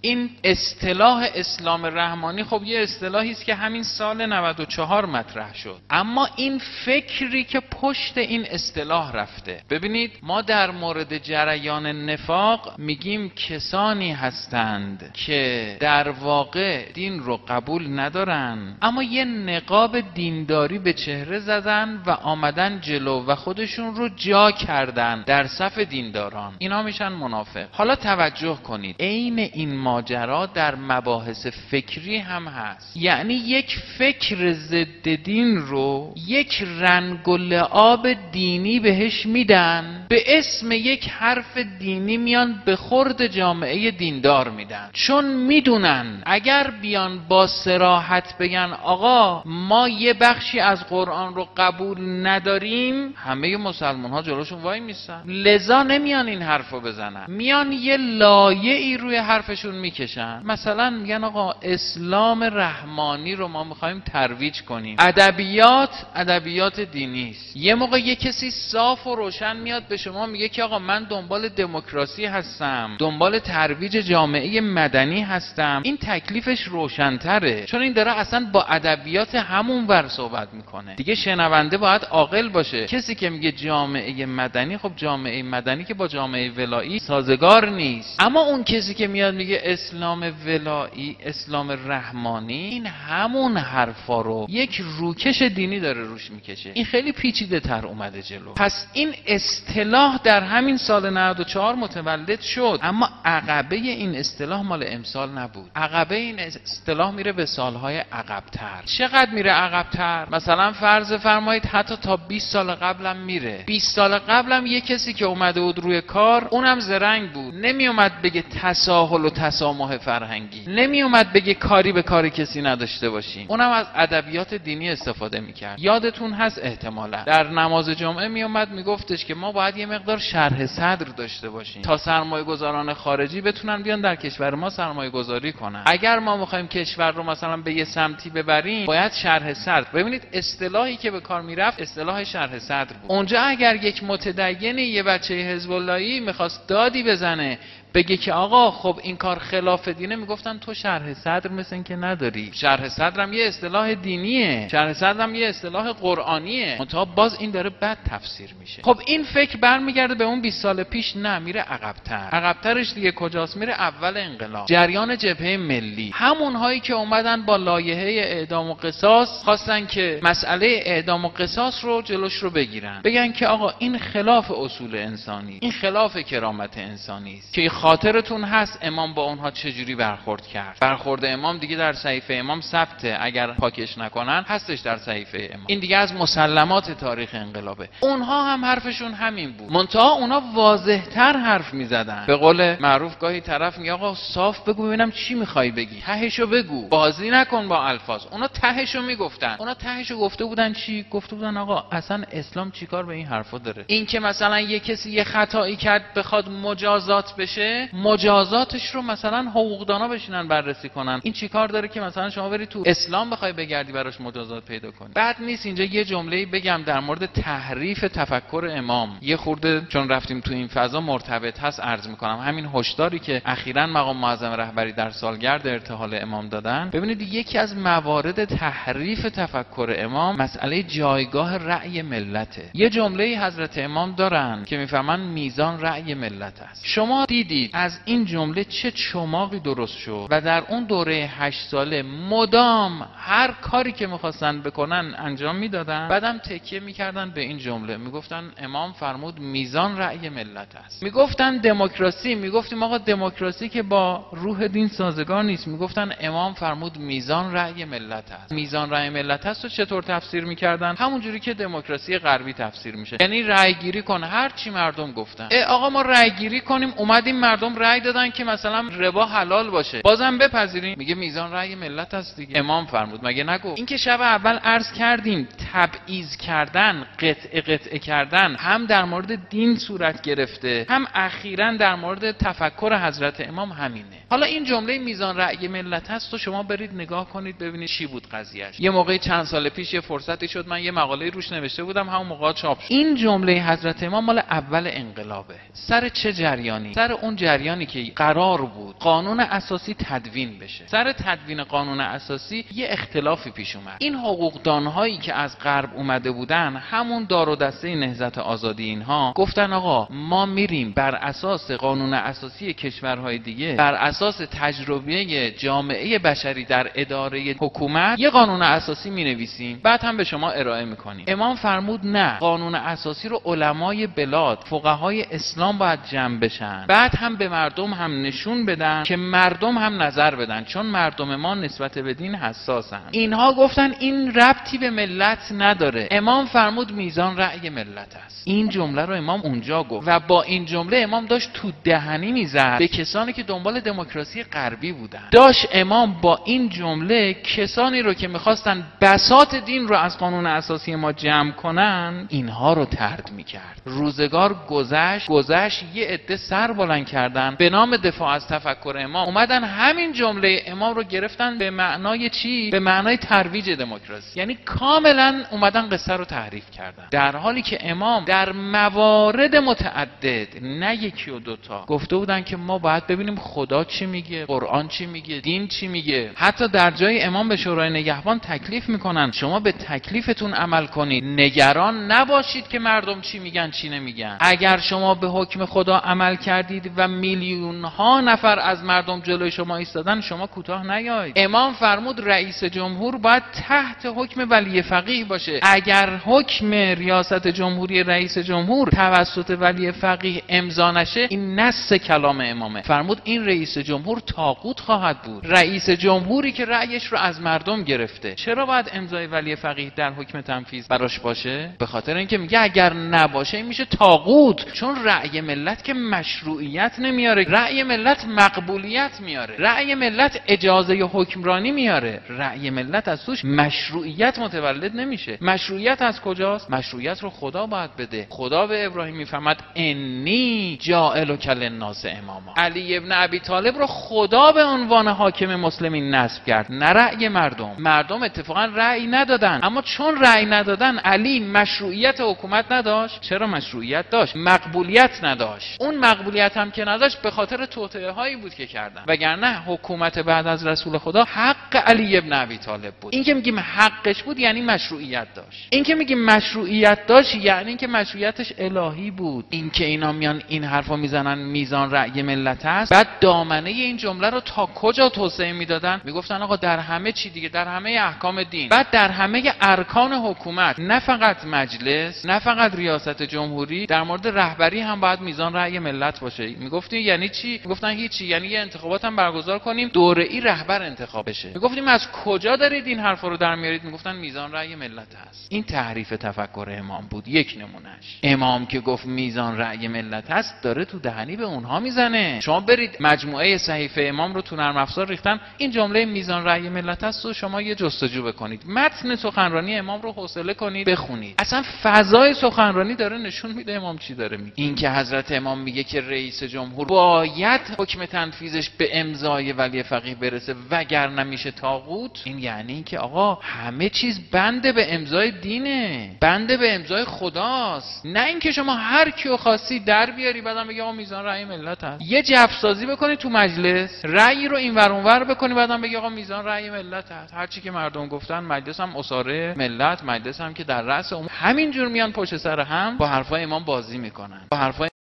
این اصطلاح اسلام رحمانی خب یه اصطلاحی است که همین سال 94 مطرح شد، اما این فکری که پشت این اصطلاح رفته. ببینید ما در مورد جریان نفاق میگیم کسانی هستند که در واقع دین رو قبول ندارن اما یه نقاب دینداری به چهره زدن و آمدن جلو و خودشون رو جا کردن در صف دینداران، اینا میشن منافق. حالا توجه کنید، عین این ماجرا در مباحث فکری هم هست. یعنی یک فکر ضد دین رو یک رنگ و لعاب دینی بهش میدن، به اسم یک حرف دینی میان به خورد جامعه دیندار میدن، چون میدونن اگر بیان با صراحت بگن آقا ما یه بخشی از قرآن رو قبول نداریم، همه مسلمان ها جلوشون وای میستن، لذا نمیان این حرف رو بزنن، میان یه لایه‌ای روی حرفشون میکشن. مثلا میگن آقا اسلام رحمانی رو ما میخوایم ترویج کنیم، ادبیات دینی است. یه موقع یه کسی صاف و روشن میاد به شما میگه که آقا من دنبال دموکراسی هستم، دنبال ترویج جامعه مدنی هستم، این تکلیفش روشن‌تره، چون این داره اصلا با ادبیات همون ور صحبت میکنه. دیگه شنونده باید عاقل باشه. کسی که میگه جامعه مدنی، خب جامعه مدنی که با جامعه ولایی سازگار نیست. اما اون کسی که میاد میگه اسلام ولایی، اسلام رحمانی، این همون حرفا رو یک روکش دینی داره روش میکشه. این خیلی پیچیده تر اومده جلو. پس این اصطلاح در همین سال 94 متولد شد، اما عقبه این اصطلاح مال امسال نبود. عقبه این اصطلاح میره به سالهای عقب‌تر. چقدر میره عقب‌تر؟ مثلا فرض فرمایید حتی تا 20 سال قبلم میره. 20 سال قبلم یه کسی که اومده بود روی کار، اونم زرنگ بود، نمی اومد بگه تساهل و تسامح فرهنگی، نمی اومد بگه کاری به کاری کسی نداشته باشیم، اونم از ادبیات دینی استفاده میکرد. یادتون هست احتمالا در نماز جمعه می اومد میگفتش که ما باید یه مقدار شرح صدر داشته باشیم تا سرمایه‌گذاران خارجی بتونن بیان در کشور ما سرمایه‌گذاری کنن. اگر ما می‌خوایم کشور رو مثلا به یه سمتی ببریم باید شرح صدر. ببینید اصطلاحی که به کار میرفت اصطلاح شرح صدر بود. اونجا اگر یک متدین یه بچه حزب اللهی می‌خواست دادی بزنه بگه که آقا خب این کار خلاف دینه، میگفتن تو شرح صدر مثل این که نداری. شرح صدرم یه اصطلاح دینیه، شرح صدرم یه اصطلاح قرآنیه، منتها باز این داره بد تفسیر میشه. خب این فکر برمیگرده به اون 20 سال پیش؟ نه، میره عقب‌تر. عقب‌ترش دیگه کجاست؟ میره اول انقلاب، جریان جبهه ملی. همون هایی که اومدن با لایحه اعدام و قصاص خواستن که مسئله اعدام و قصاص رو جلوش رو بگیرن، بگن که آقا این خلاف اصول انسانی، این خلاف کرامت انسانی است. که خاطرتون هست امام با اونها چجوری برخورد کرد؟ برخورد امام دیگه در صحیفه امام ثبته، اگر پاکش نکنن هستش در صحیفه امام. این دیگه از مسلمات تاریخ انقلابه. اونها هم حرفشون همین بود، منتها اونا واضح‌تر حرف میزدن. به قول معروف گاهی طرف میگه آقا صاف بگو ببینم چی میخوای بگی، تهشو بگو، بازی نکن با الفاظ. اونا تهشو میگفتن. اونا تهشو گفته بودن چی؟ گفته بودن آقا اصلا اسلام چیکار به این حرفا داره؟ این که مثلا یه کسی یه خطایی کرد بخواد مجازات بشه، مجازاتش رو مثلا حقوقدانا بشینن بررسی کنن، این چیکار داره که مثلا شما بری تو اسلام بخوای بگردی براش مجازات پیدا کنی؟ بعد نیست اینجا یه جمله‌ای بگم در مورد تحریف تفکر امام، یه خورده چون رفتیم تو این فضا مرتبط هست عرض میکنم. همین هشداری که اخیراً مقام معظم رهبری در سالگرد ارتحال امام دادن، ببینید یکی از موارد تحریف تفکر امام مسئله جایگاه رأی ملته. یه جمله‌ای حضرت امام دارن که میفهمن میزان رأی ملت است. شما دیدید از این جمله چه چماقی درست شد و در اون دوره 8 ساله مدام هر کاری که میخواستن بکنن انجام میدادن، بعدم تکیه میکردن به این جمله، میگفتن امام فرمود میزان رأی ملت است. میگفتن دموکراسی، میگفتیم آقا دموکراسی که با روح دین سازگار نیست، میگفتن امام فرمود میزان رأی ملت است. میزان رأی ملت است رو چطور تفسیر میکردن؟ همونجوری که دموکراسی غربی تفسیر میشه، یعنی رأی گیری کن، هر چی مردم گفتن. آقا ما رأی گیری کنیم، اومدیم مردم رأی دادن که مثلا ربا حلال باشه، بازم بپذیریم؟ میگه میزان رأی ملت است دیگه، امام فرمود، مگه نگو؟ این که شب اول عرض کردیم تبعیض کردن، قطعه کردن، هم در مورد دین صورت گرفته، هم اخیراً در مورد تفکر حضرت امام همینه. حالا این جمله میزان رأی ملت هست و شما برید نگاه کنید ببینید چی بود قضیهش. یه موقعی چند سال پیش یه فرصتی شد من یه مقاله روش نوشته بودم، همون موقع چاپ شد. این جمله حضرت امام مال اول انقلابه. سر چه جریانی؟ سر اون اون جریانی که قرار بود قانون اساسی تدوین بشه، سر تدوین قانون اساسی یه اختلافی پیش اومد. این حقوقدان‌هایی که از غرب اومده بودن، همون دار و دسته نهضت آزادی، اینها گفتن آقا ما میریم بر اساس قانون اساسی کشورهای دیگه، بر اساس تجربه جامعه بشری در اداره حکومت یه قانون اساسی مینویسیم، بعد هم به شما ارائه میکنیم. امام فرمود نه، قانون اساسی رو علمای بلاد، فقهای اسلام باید جمع بشن، بعد هم به مردم هم نشون بدن که مردم هم نظر بدن، چون مردم ما نسبت به دین حساسن. اینها گفتن این ربطی به ملت نداره. امام فرمود میزان رأی ملت است. این جمله رو امام اونجا گفت و با این جمله امام داشت تو دهنی میزد به کسانی که دنبال دموکراسی غربی بودن. داشت امام با این جمله کسانی رو که میخواستن بساط دین رو از قانون اساسی ما جمع کنن، اینها رو طرد میکرد. روزگار گذشت، یه عده سر بلند کردن به نام دفاع از تفکر امام، اومدن همین جمله امام رو گرفتن به معنای چی؟ به معنای ترویج دموکراسی. یعنی کاملا اومدن قصه رو تحریف کردن، در حالی که امام در موارد متعدد، نه یکی و دوتا، گفته بودن که ما باید ببینیم خدا چی میگه، قرآن چی میگه، دین چی میگه. حتی در جای امام به شورای نگهبان تکلیف میکنن شما به تکلیفتون عمل کنید، نگران نباشید که مردم چی میگن چی نمیگن. اگر شما به حکم خدا عمل کردید و میلیون ها نفر از مردم جلوی شما ایستادن، شما کوتاه نیایید. امام فرمود رئیس جمهور باید تحت حکم ولی فقیه باشه. اگر حکم ریاست جمهوری رئیس جمهور توسط ولی فقیه امضا نشه، این نص کلام امامه. فرمود این رئیس جمهور طاغوت خواهد بود. رئیس جمهوری که رأیش رو از مردم گرفته، چرا باید امضای ولی فقیه در حکم تنفیذ براش باشه؟ به خاطر اینکه میگه اگر نباشه این میشه طاغوت، چون رأی ملت که مشروعیت نمیاره، رأی ملت مقبولیت میاره، رأی ملت اجازه حکمرانی میاره، رأی ملت از توش مشروعیت متولد نمیشه. مشروعیت از کجاست؟ مشروعیت رو خدا باید بده. خدا به ابراهیم میفهمد انی جاعلک للناس اماما. علی ابن ابی طالب رو خدا به عنوان حاکم مسلمین نصب کرد، نه رأی مردم. مردم اتفاقا رأی ندادن، اما چون رأی ندادن علی مشروعیت حکومت نداشت. چرا مشروعیت داشت؟ مقبولیت نداشت. اون مقبولیت هم که نداشت به خاطر توطئه هایی بود که کردن، وگرنه حکومت بعد از رسول خدا حق علی ابن ابی طالب بود. این که میگیم حقش بود یعنی مشروعیت داشت. این که میگیم مشروعیت داشت یعنی اینکه مشروعیتش الهی بود. این که اینا میان این حرفا میزنن میزان رأی ملت است، بعد دامنه این جمله رو تا کجا توسعه میدادن؟ میگفتن آقا در همه چی دیگه، در همه احکام دین، بعد در همه ارکان حکومت، نه فقط مجلس، نه فقط ریاست جمهوری، در مورد رهبری هم باید میزان رأی ملت باشه. میگفتیم یعنی چی؟ میگفتن هیچی، یعنی یه انتخابات هم برگزار کنیم دوره ای رهبر انتخاب بشه. میگفتیم از کجا دارید این حرفا رو در میارید؟ میگفتن میزان رأی ملت هست. این تحریف تفکر امام بود، یک نمونهش. امام که گفت میزان رأی ملت هست، داره تو دهنی به اونها میزنه. شما برید مجموعه صحیفه امام رو تو نرم افزار ریختن، این جمله میزان رأی ملت هست و شما یه جستجو بکنید، متن سخنرانی امام رو حوصله کنید بخونید، اصلا فضای سخنرانی داره نشون میده امام چی داره میگه. این که حضرت امام میگه که رئیس جمهور باید حکم تنفیذش به امضای ولی فقیه برسه وگرنه میشه طاغوت، این یعنی اینکه آقا همه چیز بنده به امضای دینه، بنده به امضای خداست، نه اینکه شما هر کیو خواستی در بیاری بعدم بگی آقا میزان رأی ملت هست. یه جفسازی بکنی تو مجلس، رأی رو این ور اون ور بکنی، بعدم بگی آقا میزان رأی ملت هست. هر چی که مردم گفتن، مجلس هم اساره ملت، مجلس هم که در رأس همین جور میان پشت سر هم با حرفای امام بازی میکنن، با حرفای